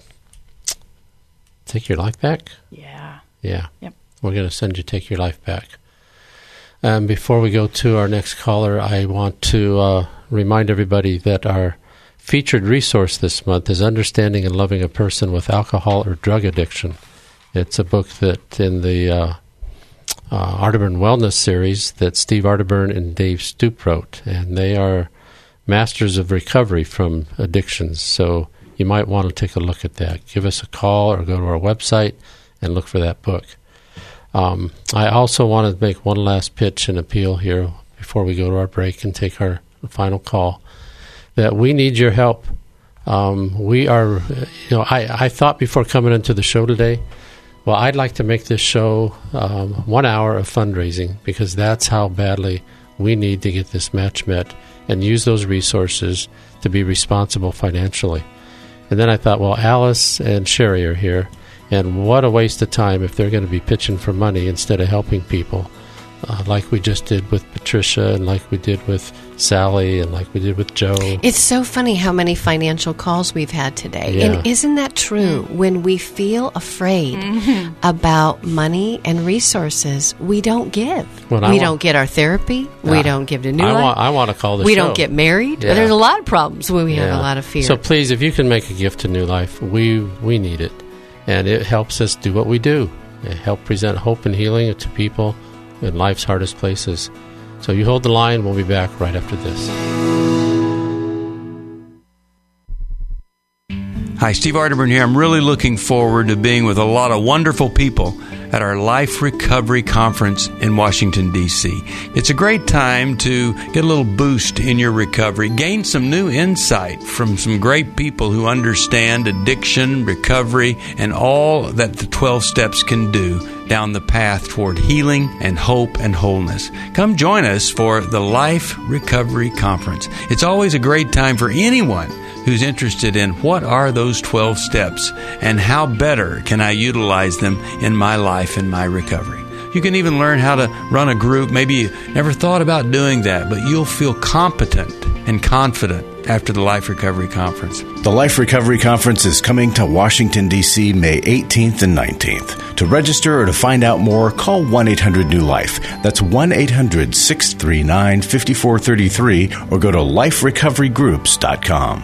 take your life back? Yeah. Yeah. Yep. We're going to send you Take Your Life Back. Um, before we go to our next caller, I want to uh, remind everybody that our featured resource this month is Understanding and Loving a Person with Alcohol or Drug Addiction. It's a book that in the uh, uh, Arterburn Wellness series that Steve Arterburn and Dave Stoop wrote, and they are masters of recovery from addictions. So you might want to take a look at that. Give us a call or go to our website and look for that book. Um, I also want to make one last pitch and appeal here before we go to our break and take our final call, that we need your help. Um, we are, you know, I, I thought before coming into the show today, well, I'd like to make this show um, one hour of fundraising, because that's how badly we need to get this match met and use those resources to be responsible financially. And then I thought, well, Alice and Sherry are here, and what a waste of time if they're going to be pitching for money instead of helping people, uh, like we just did with Patricia and like we did with Sally and like we did with Joe. it's so funny how many financial calls we've had today. Yeah. And isn't that true? When we feel afraid about money and resources, we don't give. When I we wa- don't get our therapy. we Ah, don't give to New I Life. want, I want to call the we show. don't get married. Yeah. There's a lot of problems when we have Yeah. a lot of fear. So please, if you can make a gift to New Life, we we need it. And it helps us do what we do. It help present hope and healing to people in life's hardest places. So you hold the line. We'll be back right after this. Hi, Steve Arterburn here. I'm really looking forward to being with a lot of wonderful people at our Life Recovery Conference in Washington, D C It's a great time to get a little boost in your recovery, gain some new insight from some great people who understand addiction, recovery, and all that the twelve steps can do down the path toward healing and hope and wholeness. Come join us for the Life Recovery Conference. It's always a great time for anyone who's interested in what are those twelve steps and how better can I utilize them in my life and my recovery. You can even learn how to run a group. Maybe you never thought about doing that, but you'll feel competent and confident after the Life Recovery Conference. The Life Recovery Conference is coming to Washington, D C May eighteenth and nineteenth. To register or to find out more, call one eight hundred new life. That's one eight hundred six three nine five four three three or go to life recovery groups dot com.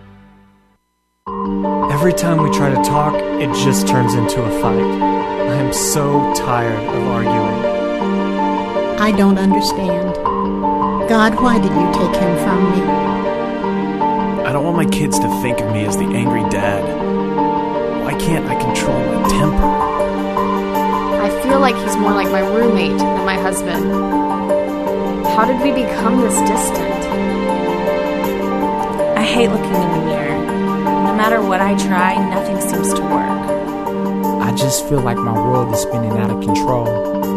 Every time we try to talk, it just turns into a fight. I am so tired of arguing. I don't understand. God, why did you take him from me? I don't want my kids to think of me as the angry dad. Why can't I control my temper? I feel like he's more like my roommate than my husband. How did we become this distant? I hate looking in the mirror. No matter what I try, nothing seems to work. I just feel like my world is spinning out of control.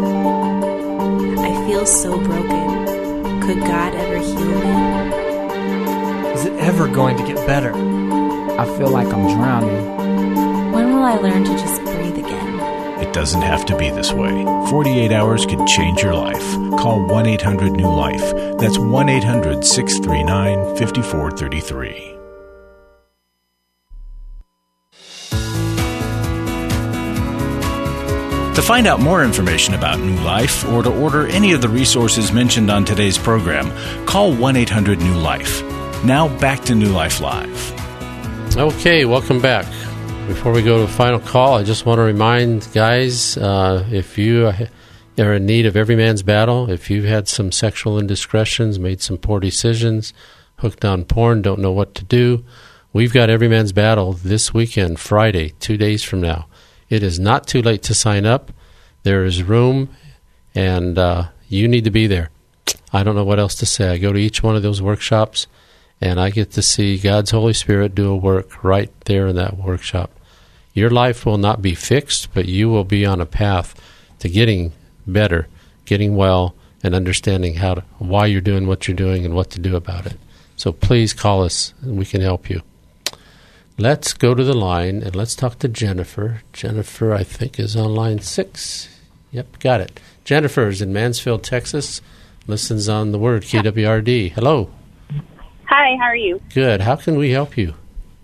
I feel so broken. Could God ever heal me? Is it ever going to get better? I feel like I'm drowning. When will I learn to just breathe again? It doesn't have to be this way. forty-eight hours could change your life. Call one eight hundred new life. That's one eight hundred six three nine five four three three. To find out more information about New Life or to order any of the resources mentioned on today's program, call one eight hundred new life. Now back to New Life Live. Okay, welcome back. Before we go to the final call, I just want to remind guys, uh, if you are in need of every man's battle, if you've had some sexual indiscretions, made some poor decisions, hooked on porn, don't know what to do, we've got every man's battle this weekend, Friday, two days from now. It is not too late to sign up. There is room, and uh, you need to be there. I don't know what else to say. I go to each one of those workshops, and I get to see God's Holy Spirit do a work right there in that workshop. Your life will not be fixed, but you will be on a path to getting better, getting well, and understanding how to, why you're doing what you're doing and what to do about it. So please call us, and we can help you. Let's go to the line, and let's talk to Jennifer. Jennifer, I think, is on line six. Yep, got it. Jennifer is in Mansfield, Texas, listens on the Word, K W R D. Hello. Hi, how are you? Good. How can we help you?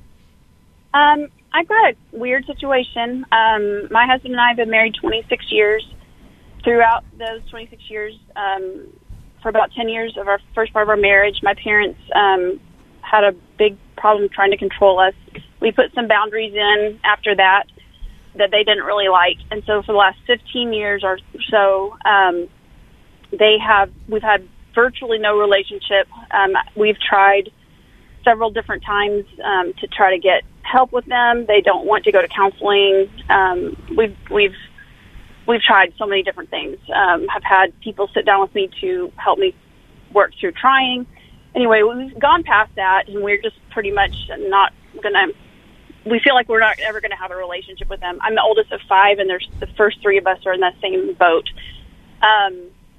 Um, I've got a weird situation. Um, my husband and I have been married twenty-six years. Throughout those twenty-six years, um, for about ten years of our first part of our marriage, my parents um, had a big problem trying to control us. We put some boundaries in after that that they didn't really like. And so for the last fifteen years or so, um, they have, we've had virtually no relationship. Um, we've tried several different times um, to try to get help with them. They don't want to go to counseling. Um, we've, we've, we've tried so many different things. Um, I've had people sit down with me to help me work through trying. Anyway, we've gone past that, and we're just pretty much not going to, we feel like we're not ever going to have a relationship with them. I'm the oldest of five, and there's the first three of us are in that same boat. Um,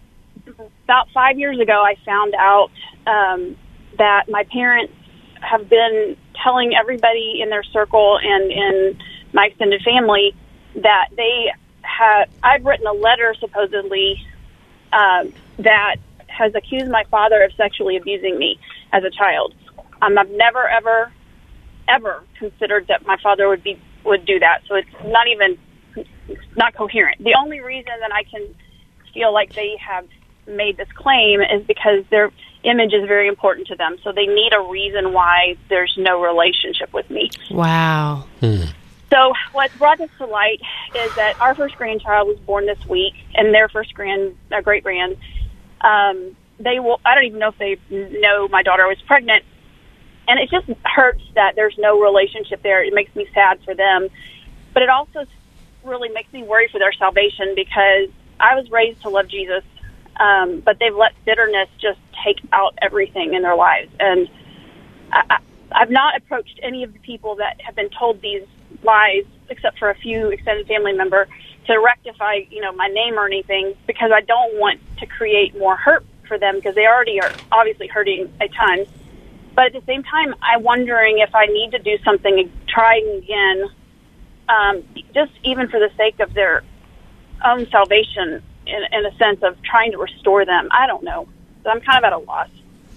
about five years ago, I found out um, that my parents have been telling everybody in their circle and in my extended family that they have, I've written a letter supposedly uh, that has accused my father of sexually abusing me as a child. Um, I've never, ever, ever considered that my father would be would do that. So it's not even it's not coherent. The only reason that I can feel like they have made this claim is because their image is very important to them. So they need a reason why there's no relationship with me. Wow. Hmm. So what brought this to light is that our first grandchild was born this week, and their first grand, uh, great grand. Um, they will. I don't even know if they know my daughter was pregnant, and it just hurts that there's no relationship there. It makes me sad for them, but it also really makes me worry for their salvation because I was raised to love Jesus, um, but they've let bitterness just take out everything in their lives. And I, I, I've not approached any of the people that have been told these lies, except for a few extended family member, to rectify, you know, my name or anything, because I don't want to create more hurt for them because they already are obviously hurting a ton. But at the same time, I'm wondering if I need to do something, trying again, um, just even for the sake of their own salvation, in, in a sense of trying to restore them. I don't know. So I'm kind of at a loss.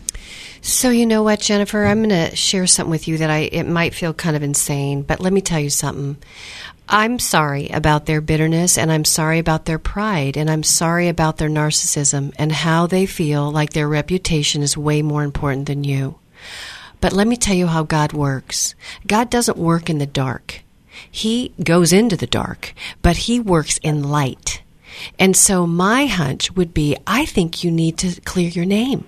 So you know what, Jennifer? I'm going to share something with you that I it might feel kind of insane, but let me tell you something. I'm sorry about their bitterness, and I'm sorry about their pride, and I'm sorry about their narcissism and how they feel like their reputation is way more important than you. But let me tell you how God works. God doesn't work in the dark. He goes into the dark, but he works in light. And so my hunch would be, I think you need to clear your name.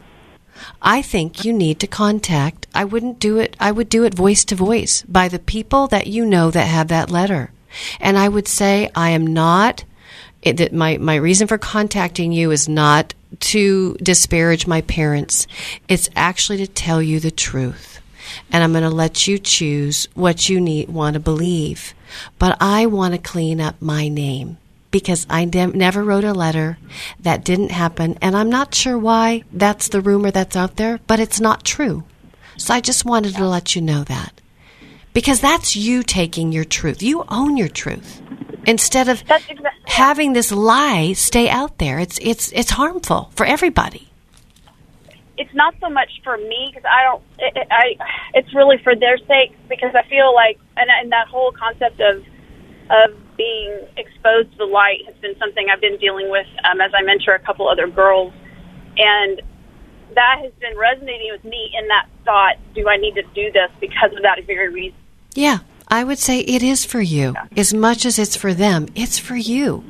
I think you need to contact, I wouldn't do it, I would do it voice to voice by the people that you know that have that letter. And I would say, I am not, it, that my, my reason for contacting you is not to disparage my parents. It's actually to tell you the truth. and I'm going to let you choose what you need want to believe. But I want to clean up my name because I ne- never wrote a letter. That didn't happen, and I'm not sure why that's the rumor that's out there, but it's not true. So I just wanted to let you know that. Because that's you taking your truth. You own your truth. Instead of exactly. having this lie stay out there. It's it's it's harmful for everybody. It's not so much for me because I don't. It, it, I. It's really for their sake because I feel like, and, and that whole concept of of being exposed to the light has been something I've been dealing with um, as I mentor a couple other girls, and that has been resonating with me in that thought. Do I need to do this because of that very reason? Yeah, I would say it is for you. Yeah. As much as it's for them, it's for you.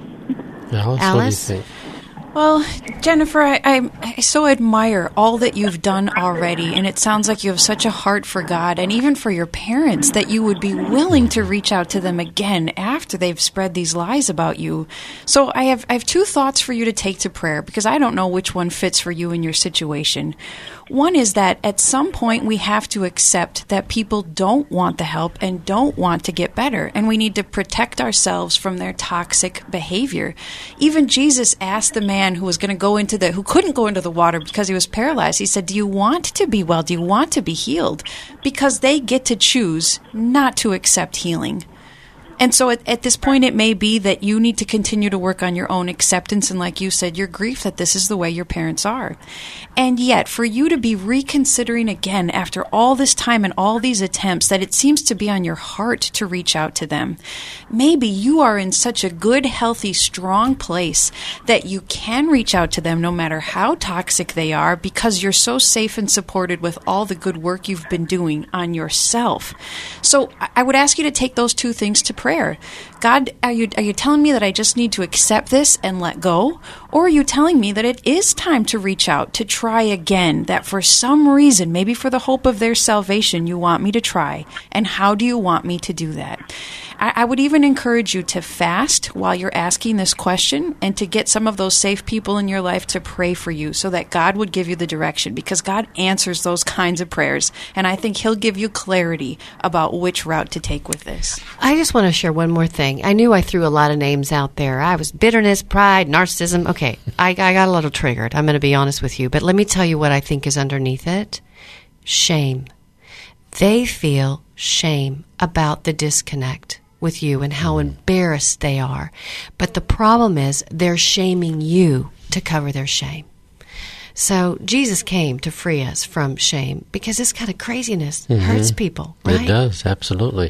Alice, Alice? what do you think? Well, Jennifer, I, I, I so admire all that you've done already, and it sounds like you have such a heart for God and even for your parents that you would be willing to reach out to them again after they've spread these lies about you. So I have I have two thoughts for you to take to prayer because I don't know which one fits for you in your situation. One is that at some point we have to accept that people don't want the help and don't want to get better, and we need to protect ourselves from their toxic behavior. Even Jesus asked the man who was going to go into the, who couldn't go into the water because he was paralyzed. He said, do you want to be well? Do you want to be healed? Because they get to choose not to accept healing. And so at, at this point, it may be that you need to continue to work on your own acceptance and, like you said, your grief that this is the way your parents are. And yet, for you to be reconsidering again after all this time and all these attempts that it seems to be on your heart to reach out to them, maybe you are in such a good, healthy, strong place that you can reach out to them no matter how toxic they are because you're so safe and supported with all the good work you've been doing on yourself. So I would ask you to take those two things to prayer. God, are you are you telling me that I just need to accept this and let go? Or are you telling me that it is time to reach out, to try again, that for some reason, maybe for the hope of their salvation, you want me to try? And how do you want me to do that? I, I would even encourage you to fast while you're asking this question and to get some of those safe people in your life to pray for you so that God would give you the direction, because God answers those kinds of prayers. And I think He'll give you clarity about which route to take with this. I just want to share one more thing. I knew I threw a lot of names out there. I was bitterness, pride, narcissism. Okay, I, I got a little triggered. I'm going to be honest with you. But let me tell you what I think is underneath it. Shame. They feel shame about the disconnect with you and how embarrassed they are. But the problem is they're shaming you to cover their shame. So Jesus came to free us from shame because this kind of craziness mm-hmm. hurts people, right? It does, absolutely.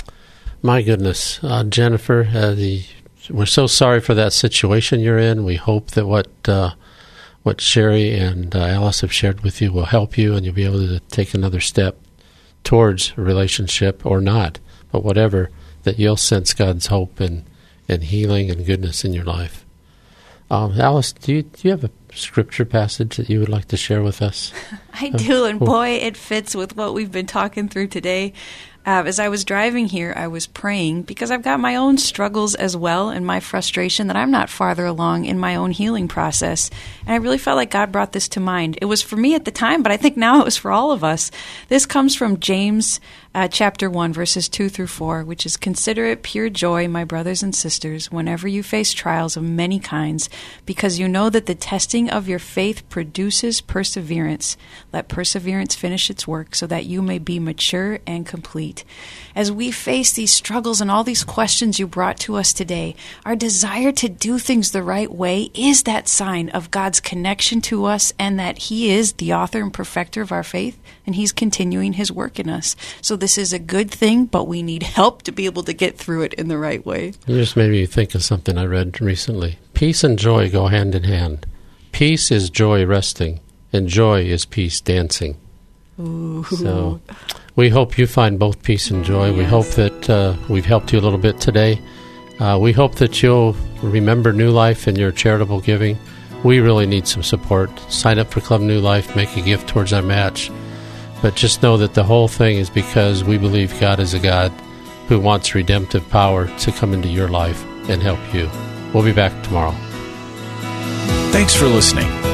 My goodness, uh, Jennifer, uh, the, we're so sorry for that situation you're in. We hope that what uh, what Sherry and uh, Alice have shared with you will help you, and you'll be able to take another step towards a relationship or not, but whatever, that you'll sense God's hope and, and healing and goodness in your life. Um, Alice, do you, do you have a scripture passage that you would like to share with us? I do, and boy, it fits with what we've been talking through today. Uh, as I was driving here, I was praying because I've got my own struggles as well and my frustration that I'm not farther along in my own healing process. And I really felt like God brought this to mind. It was for me at the time, but I think now it was for all of us. This comes from James uh, chapter one, verses two through four, which is, "Consider it pure joy, my brothers and sisters, whenever you face trials of many kinds, because you know that the testing of your faith produces perseverance. Let perseverance finish its work so that you may be mature and complete." As we face these struggles and all these questions you brought to us today, our desire to do things the right way is that sign of God's connection to us and that He is the author and perfecter of our faith, and He's continuing His work in us. So this is a good thing, but we need help to be able to get through it in the right way. You just made me think of something I read recently. Peace and joy go hand in hand. Peace is joy resting, and joy is peace dancing. Ooh. So we hope you find both peace and joy. Yes. We hope that uh, we've helped you a little bit today. Uh, we hope that you'll remember New Life in your charitable giving. We really need some support. Sign up for Club New Life, make a gift towards our match. But just know that the whole thing is because we believe God is a God who wants redemptive power to come into your life and help you. We'll be back tomorrow. Thanks for listening.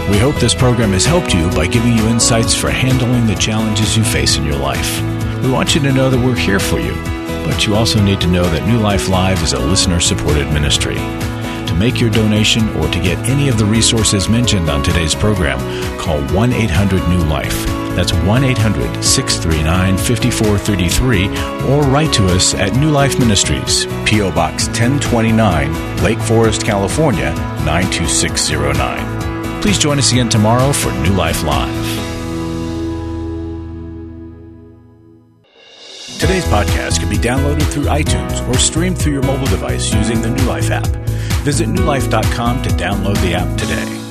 We hope this program has helped you by giving you insights for handling the challenges you face in your life. We want you to know that we're here for you, but you also need to know that New Life Live is a listener-supported ministry. To make your donation or to get any of the resources mentioned on today's program, call one eight hundred new life. That's one eight hundred, six three nine, five four three three, or write to us at New Life Ministries, P O. Box ten twenty-nine, Lake Forest, California, nine two six zero nine. Please join us again tomorrow for New Life Live. Today's podcast can be downloaded through iTunes or streamed through your mobile device using the New Life app. Visit new life dot com to download the app today.